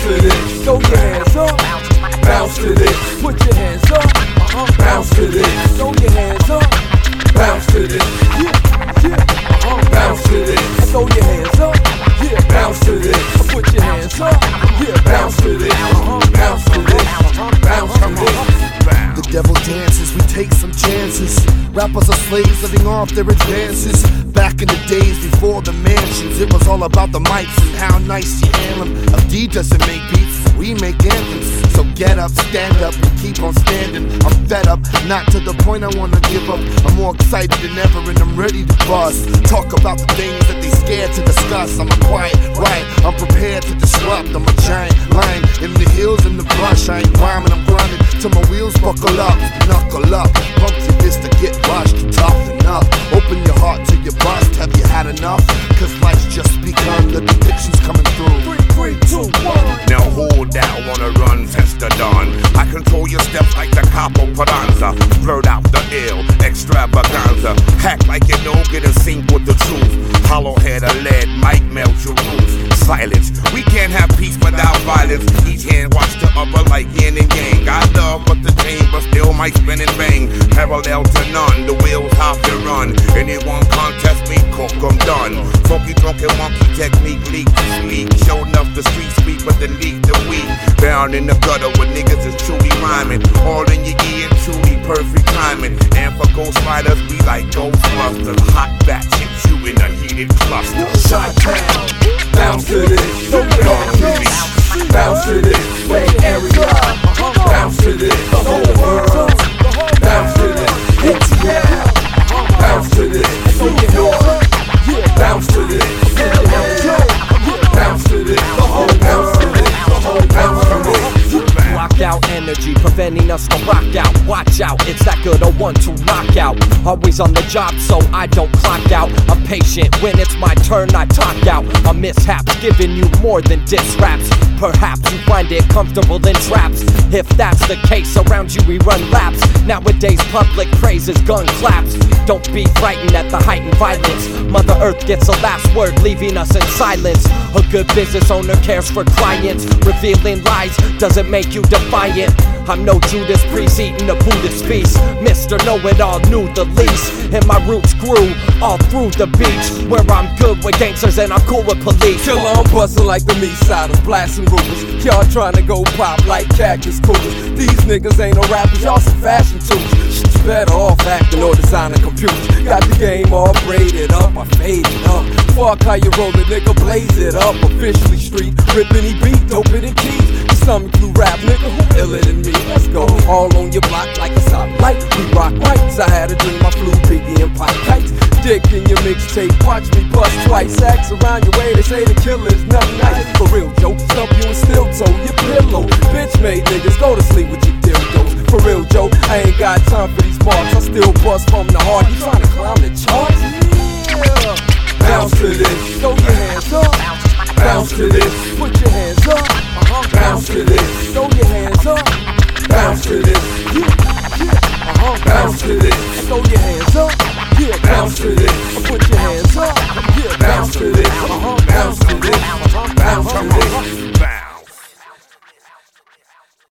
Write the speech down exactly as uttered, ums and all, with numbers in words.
to this. Throw your hands up. Bounce to this. Put your hands up. Uh-huh. Bounce to this. Throw your hands up. Bounce to this. Yeah, yeah. Uh-huh. Bounce to this. Throw your hands up. Yeah, bounce to this. Put your hands up. Yeah, bounce to this. Uh-huh. Bounce to this. Bounce to this. The devil dances, we take some chances. Rappers are slaves living off their advances. Back in the days before the mansions, it was all about the mics and how nice you handle them. If D doesn't make beats, we make anthems. So get up, stand up, and keep on standing. I'm fed up, not to the point I wanna give up. I'm more excited than ever and I'm ready to buzz. Talk about the things that they scared to discuss. I'm a quiet, right, I'm prepared to disrupt. I'm a giant lion in the hills and the brush. I ain't rhyming, I'm grinding till my wheels buckle up. Knuckle up, pump your fist to get rushed. Toughen up, open your heart to your bust. Have you had enough? Cause life's just begun, the depiction's coming through. Three, three, two, one. Now hold that, wanna run, test the dawn. I control your steps like the Capo Paranza. Blurt out the ill, extravaganza. Hack like you know, get in sync with the truth. Hollow head of lead might melt your roof. Silence, we can't have peace without violence. Each hand watch the other like yin and yang. I love but the chamber still might spin and bang. Parallel to none, the wheels have to run. Anyone contest me, cook, I'm done. Funky, drunken, monkey technique, leak to speak. Show enough the street sweep, but then leak the weak. Down in the gutter where niggas is truly rhyming. All in your ear, truly perfect timing. And for ghost riders, we like Ghostbusters. Hot batch hits you in a heated cluster. Shot down. Bounce to this. Bounce to this. Bounce to this. Bay Area. Bounce to this. The whole world. Bounce to this. A T L. Bounce to this. New York. Bounce to this. Bounce to this. The whole bounce to this. The whole bounce to this. Block out energy, preventing us to rock out. Watch out, it's that good a one two knockout. Always on the job, so I don't clock out. I'm patient, when it's my turn, I talk out. A mishaps, giving you more than diss raps. Perhaps you find it comfortable in traps. If that's the case, around you we run laps. Nowadays, public praise is gun claps. Don't be frightened at the heightened violence. Mother Earth gets the last word, leaving us in silence. A good business owner cares for clients. Revealing lies doesn't make you defiant. I'm no Judas Priest eating a Buddhist feast. Mister Know-It-All knew the least. And my roots grew all through the beach, where I'm good with gangsters and I'm cool with police. Killer, I'm bustin' like the Meatsiders, blasting rumors. Y'all tryna go pop like cactus coolers. These niggas ain't no rappers, y'all some fashion tools. Shit, you better off acting or designing computers. Got the game all braided up, I faded up. Fuck how you roll it, nigga, blaze it up. Officially street, rippin' he beat, dopin' and keys. You stomach flu rap, nigga, who iller than me? Let's go, all on your block like a stoplight. We rock rights, I had a dream I flew Biggie and pop kites. Dick in your mixtape, watch me bust twice. Axe around your way, they say the killer's nothing nice. For real, Joe, stump you and still toe your pillow. Bitch made niggas, go to sleep with your dildos. For real, Joe, I ain't got time for these marks. I still bust from the heart. You tryna climb the charts? Yeah. Bounce to this, throw your hands up. Bounce to this, put your hands up. Uh-huh. Bounce to this.